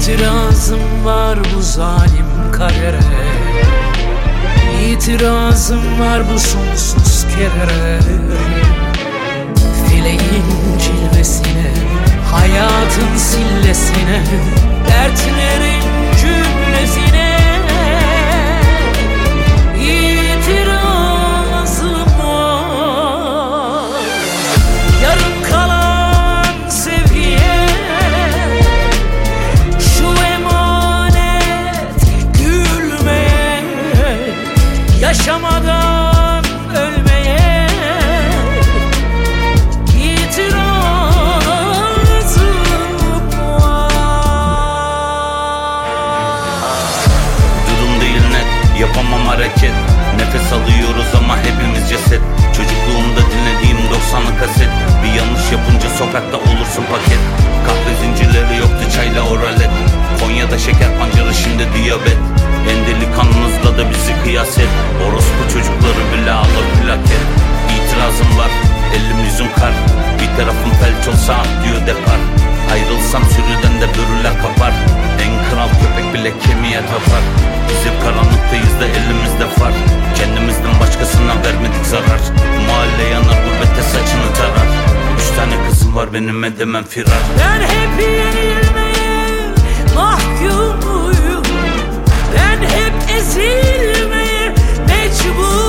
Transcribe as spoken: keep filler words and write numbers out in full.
İtirazım var bu zalim kadere, İtirazım var bu sonsuz kedere. Fileğin cilvesine, hayatın sillesine, dertlerin cümlesine itirazım var. Yarım kalan sevgiye, şu emanet gülmeye, yaşamadan ölmeye itirazım var. Durum değil net, yapamam hareket. Nefes alıyoruz ama hepimiz ceset. Çocukluğumda dinlediğim doksanlı kaset. Bir yanlış yapınca sokakta olursun paket. Kahve zincirleri yoktu, çayla oralet. Konya'da şeker pancarı, şimdi diyabet. En delikanlınızla da bizi kıyas et. Orospu çocukları bile alır plaket. İtirazım var, elim yüzüm kar. Bir tarafım felç olsa atlıyor depar. Ayrılsam sürüden de börüler kapar. En kral köpek bile kemiğe tapar. Biz hep karanlıktayız da elimizde far. Kendimizden başkasına vermedik zarar. Mahalle yanar, gurbette saçını tarar. Üç tane kızım var benim, edemem firar. Ben hep yenilmeye mahkumuyum, ben hep ezilmeye mecbur.